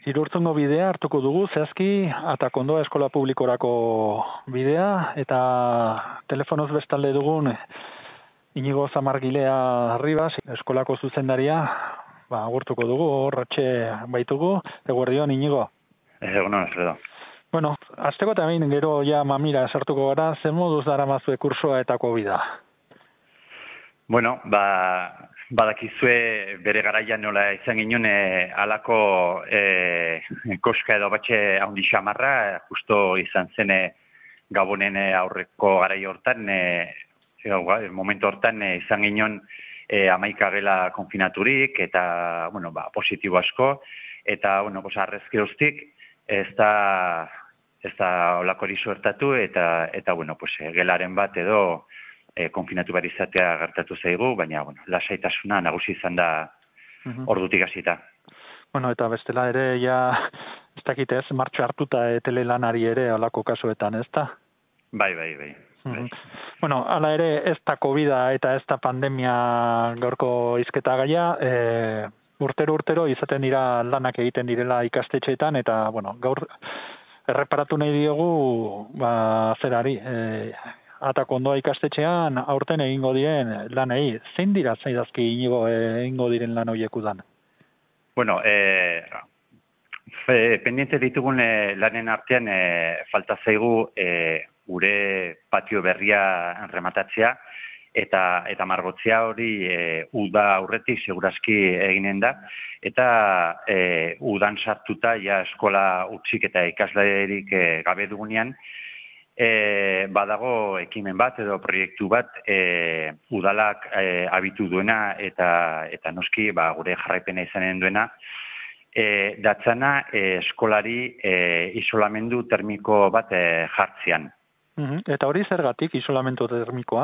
Irurtzungo bidea hartuko dugu, zehazki, Atakondoa eskola publikorako bidea, eta telefonoz bestalde dugun Inigo Zamargilea Ribas, eskolako zuzendaria, agurtuko dugu, horratxe baitugu, eguerdion Inigo. Egunon, Alfredo. Bueno, azteko eta behin gero ja mamira sartuko gara, zen moduz daramazue kursoa eta COVID-a? Bueno, badakizue bere garaian nola izan ginen alako koska edo batxe handi xamarra, justo izan zen Gabonen aurreko garai hortan, momentu hortan izan ginen 11 gela konfinaturik eta, bueno, positibo asko, eta, bueno, arrezkeroztik ez da olako hori suertatu eta bueno, gelaren bat edo konfinatu behar izatea gertatu zaigu, baina, bueno, lasaitasuna nagusi izan da ordutik hasita. Bueno, eta bestela ere, ja, ez dakit ez, martxo hartuta telelanari ere olako kasuetan, ez da? Bai. Bueno, ala ere, ez da COVID-a eta ez da pandemia gaurko hizketa gaia, urtero izaten dira lanak egiten direla ikastetxeetan, eta, bueno, gaur erreparatu nahi diogu, zerari, Atakondoa ikastetxean aurten egingo diren lanei. Zein dira zaidazki Inigo egingo diren lan horiek udan? Bueno, pendiente ditugun lanen artean falta zaigu gure patio berria rematatzea eta margotzea hori uda aurretik segurazki eginen da, eta udan sartuta ja eskola utzik eta ikaslerik gabe dugunean, badago ekimen bat edo proiektu bat udalak abitu duena eta noski gure jarraipena izanen duena, datzana eskolari isolamendu termiko bat jartzean. Eta hori zergatik isolamendu termikoa?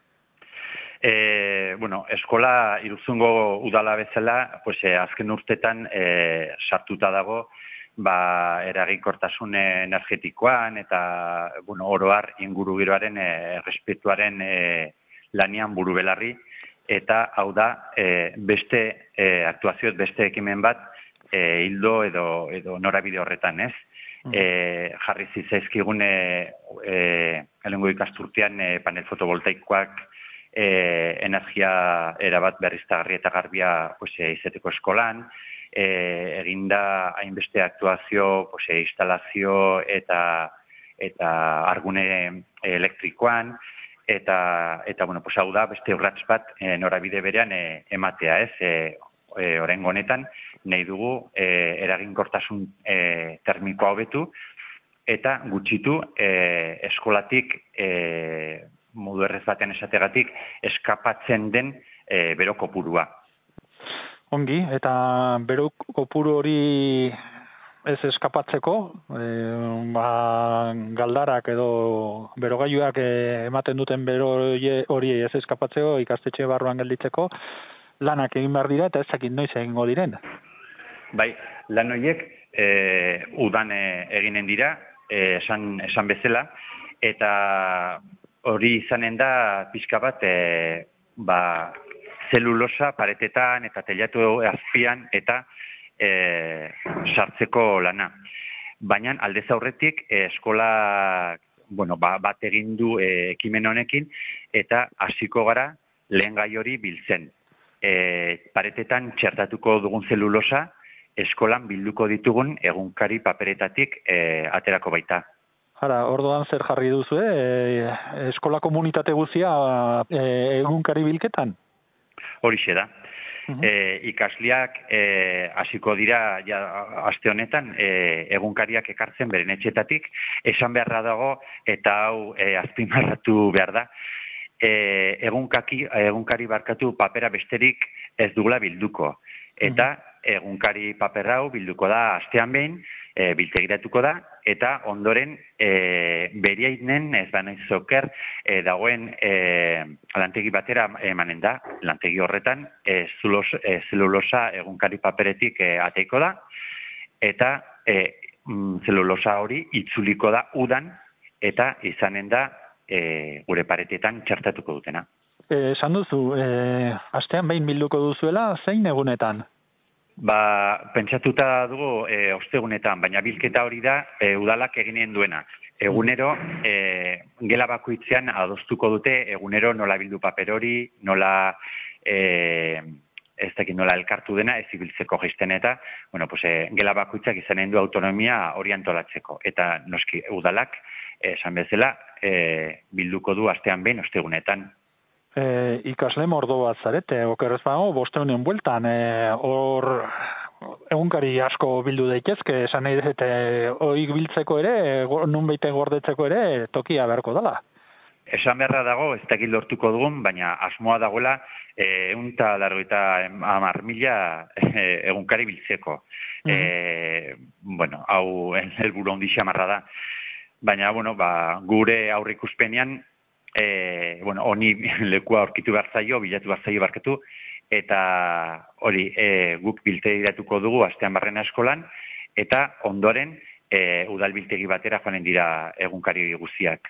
Bueno, eskola Iruzungo udala bezala, azken urtetan sartuta dago eraginkortasun energetikoan eta, bueno, oroar ingurugiroaren errespetuaren lanian buru belarri, eta hau da beste aktuazioet, beste ekimen bat hildo edo norabide horretan, ez? Jarri zitzaizkigun helengo ikasturtean panel fotovoltaikoak energia erabat berriztagarri eta garbia izeteko eskolan, eginda hainbeste aktuazio, instalazio eta argune elektrikoan, eta bueno, hau da beste urrats bat norabide berean ematea, ez? Oraingo honetan nahi dugu eraginkortasun termikoa hobetu eta gutxitu eskolatik modu errez batean esategatik eskapatzen den bero kopurua. Ongi, eta bero kopuru hori ez eskapatzeko, galdarak edo berogailuak ematen duten bero hori ez eskapatzeko, ikastetxe barruan gelditzeko, lanak egin behar dira eta ezakit noiz egingo diren. Bai, lan horiek udan eginen dira, esan bezala, eta hori izanen da pixka bat zelulosa paretetan eta telatu azpian eta sartzeko lana. Baina aldez aurretik eskola bat egin du ekimen honekin eta hasiko gara lehen gai hori biltzen. Paretetan txertatuko dugun zelulosa eskolan bilduko ditugun egunkari paperetatik aterako baita. Orduan zer jarri duzu, eskola komunitate guzia egunkari bilketan? Horixe da. Ikasleak hasiko dira aste honetan egunkariak ekartzen beren etxetatik, esan beharra dago eta hau azpimarratu behar da. Egunkari barkatu papera besterik ez dugula bilduko. Eta egunkari paper hau bilduko da astean behin, biltegiratuko da, eta ondoren beriainen ez da nahi zoker dagoen lantegi batera emanen da. Lantegi horretan zelulosa egunkari paperetik ateiko da, eta zelulosa hori itzuliko da udan, eta izanen da gure paretetan txertatuko dutena. Esan duzu, astean behin bilduko duzuela, zein egunetan? Pentsatuta dugu ostegunetan, baina bilketa hori da udalak eginen duena. Egunero, gela bakoitzean adostuko dute egunero nola bildu paper hori, nola ez dakit nola elkartu dena, ez ibiltzeko jaisten eta, gela bakoitzak izanen du autonomia hori antolatzeko. Eta noski udalak, esan bezala, bilduko du astean behin ostegunetan. Ikasle mordo bat zarete, okerrez bago, 500 bueltan, hor egunkari asko bildu daitezke, esan nahi dut, oik biltzeko ere, nun beite gordetzeko ere, tokia beharko dela. Esan beharra dago, ez dakit lortuko dugun, baina asmoa dagoela, 150.000 egunkari biltzeko. Hau helburu handi xamarra da. Baina, gure aurreikuspenean, honi lekua aurkitu behar zaio, bilatu behar zaio barketu, eta hori guk biltegiratuko dugu astean barrena eskolan, eta ondoren udal biltegi batera joanen dira egunkari guztiak.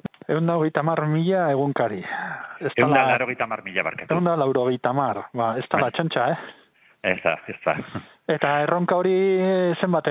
150.000 egunkari. 180.000 barketu. 180.000, ez da la txantxa, Ez da. Eta erronka hori zenbat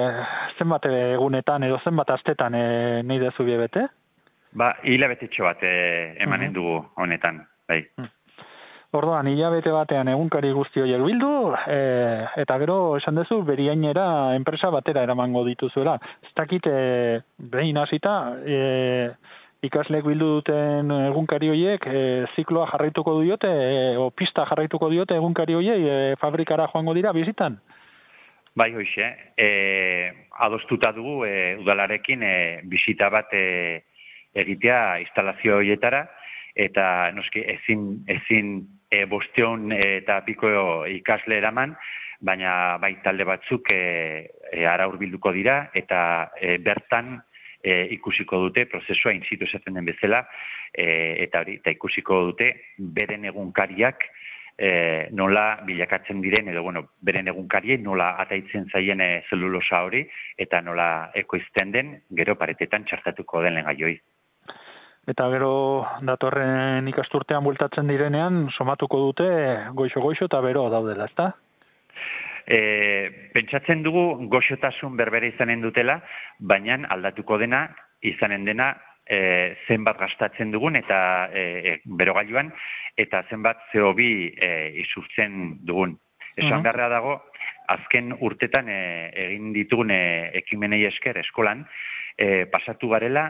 egunetan edo zenbat astetan nahi dezu bete? Hilabetetxo bat emanen dugu honetan, bai. Orduan, hilabete batean egunkari guzti horiek bildu, eta gero esan duzu beriainera enpresa batera eramango dituzuela. Ez dakit, behin hasita, ikasleek bildu duten egunkari horiek zikloa jarraituko diote, o pista jarraituko diote egunkari horiek fabrikara joango dira bizitan? Bai, hoxe. Adostuta dugu udalarekin bisita bat egitea instalazio horietara, eta noski ezin 500 eta piko ikasle eraman, baina bai talde batzuk ara hurbilduko dira, eta bertan ikusiko dute prozesua in situ esaten den bezala, eta ikusiko dute beren egunkariak nola bilakatzen diren, edo beren egunkariei nola ataitzen zaien zelulosa hori, eta nola ekoizten den, gero paretetan txartatuko den lengaioi. Eta gero datorren ikasturtean bueltatzen direnean, somatuko dute goixo eta bero daudela, ezta? Pentsatzen dugu goxotasun berbera izanen dutela, baina aldatuko dena, izanen dena, zenbat gastatzen dugun eta berogailuan, eta zenbat CO2 isurtzen dugun. Esan beharra dago, azken urtetan egin ditugun ekimenei esker eskolan, pasatu garela,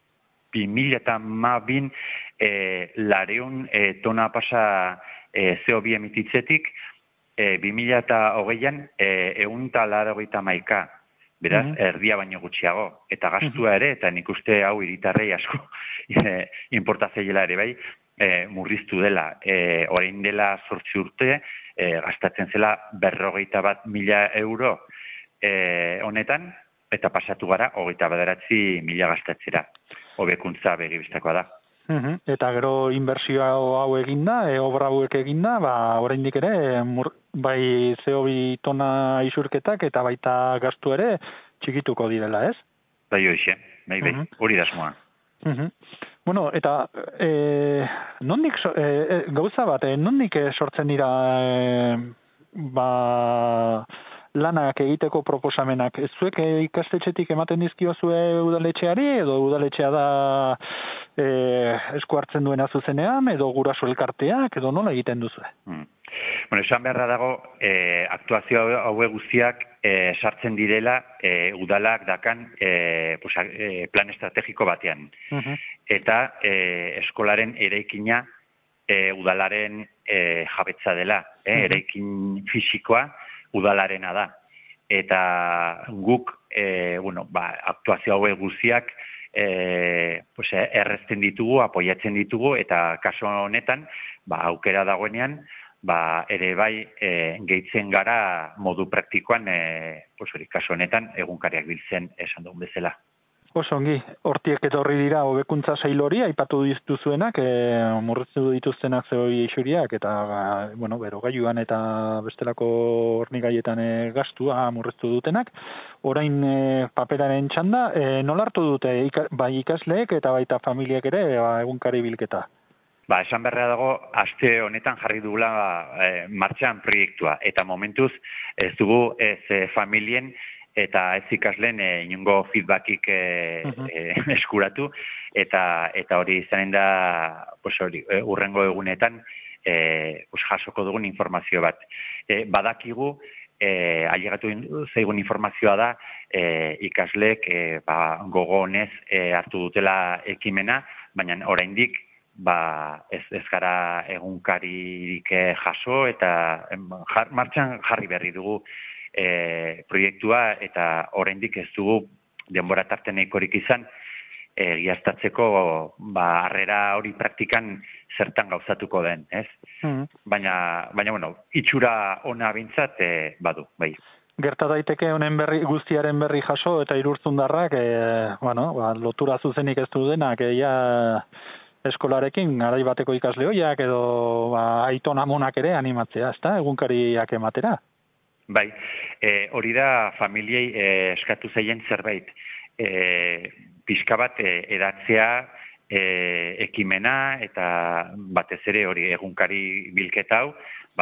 2012 200 tona pasa CO2 emititzetik, 2020an 181, beraz, erdia baino gutxiago, eta gastua ere, eta nik uste hau hiritarrei asko importazioela ere bai, murriztu dela. Orain dela 8 urte, gastatzen zela 51.000 euro honetan, eta pasatu gara 29.000 gastatzera. Hobekuntza begibistakoa da. Eta gero inbertsio hau eginda, obra hauek eginda, oraindik ere, bai CO2 tona isurketak eta baita gastu ere txikituko direla, ez? Bai hoxe, bai, hori da asmoa. Eta nondik, gauza bat, nondik sortzen dira lanak egiteko proposamenak? Zuek ikastetxetik ematen dizkiozue udaletxeari, edo udaletxea da esku hartzen duena zuzenean, edo guraso elkarteak, edo nola egiten duzue? Esan beharra dago, aktuazio haue guztiak sartzen direla udalak dakan plan estrategiko batean. Eta eskolaren eraikina udalaren jabetza dela, eraikin fisikoa udalarena da. Eta guk, aktuazio haue guztiak errezten ditugu, apoiatzen ditugu, eta kaso honetan, aukera dagoenean, ere bai gehitzen gara modu praktikoan, kaso honetan, egunkariak biltzen esan dugun bezala. Oso ongi, hortiek etorri dira hobekuntza sail hori, aipatu dituzuenak, murriztu dituztenak zeoi isuriak, eta, berogailuan eta bestelako hornigaietan gastua murriztu dutenak. Orain paperaren txanda, nola hartu dute bai ikasleek eta baita familiak ere egunkari bilketa? Ba, esan beharra dago, aste honetan jarri dugula martxan proiektua. Eta momentuz, ez dugu ez familien eta ez ikasleen inongo feedbackik eskuratu. Eta hori izanen da, pues hori, urrengo egunetan, pues jasoko dugun informazio bat. Badakigu, ailegatu zaigun informazioa da, ikasleek gogo honez hartu dutela ekimena, baina oraindik ez gara egunkaririk jaso eta martxan jarri berri dugu proiektua eta oraindik ez dugu denbora tarte nahikorik izan egiaztatzeko harrera hori praktikan zertan gauzatuko den, ez? Baina bueno, itxura ona bintzat badu, bai. Gerta daiteke honen guztiaren berri jaso eta Irurtzundarrak, lotura zuzenik ez du denak, eskolarekin, garai bateko ikasle hoiak edo aiton amonak ere animatzea, ezta? Egunkariak ematera. Bai, hori da familiei eskatu zaien zerbait. Pixka bat edatzea ekimena eta batez ere hori egunkari bilketa hau,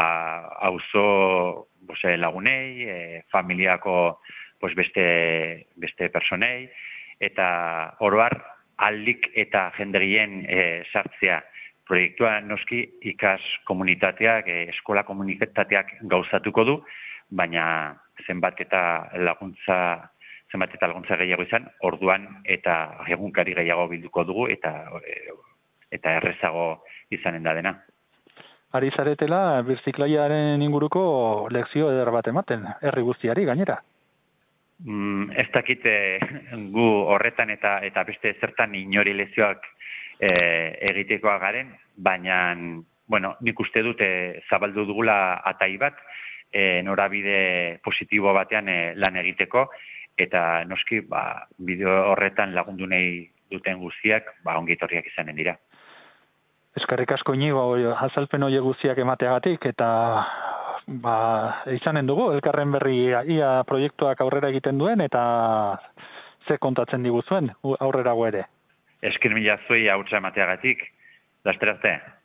auzo lagunei, familiako beste personei, eta oro har aldik eta jendegien sartzea. Proiektua noski ikas komunitateak, eskola komunitateak gauzatuko du, baina zenbat eta laguntza gehiago izan, orduan eta egunkari gehiago bilduko dugu eta errezago izanen da dena. Ari zaretela, birziklaiaren inguruko lekzio eder bat ematen, herri guztiari gainera. Ez dakit gu horretan eta beste zertan inori lezioak egitekoa garen, baina nik uste dut zabaldu dugula atai bat, norabide positibo batean lan egiteko, eta noski bideo horretan lagundu nahi duten guztiak ongitorriak izanen dira. Eskerrik asko Inigo, azalpen horiek guztiak emateagatik, eta izanen dugu, elkarren berri ia proiektuak aurrera egiten duen, eta ze kontatzen diguzuen aurrerago ere. Esker mila zuei hautsa emateagatik, laster arte.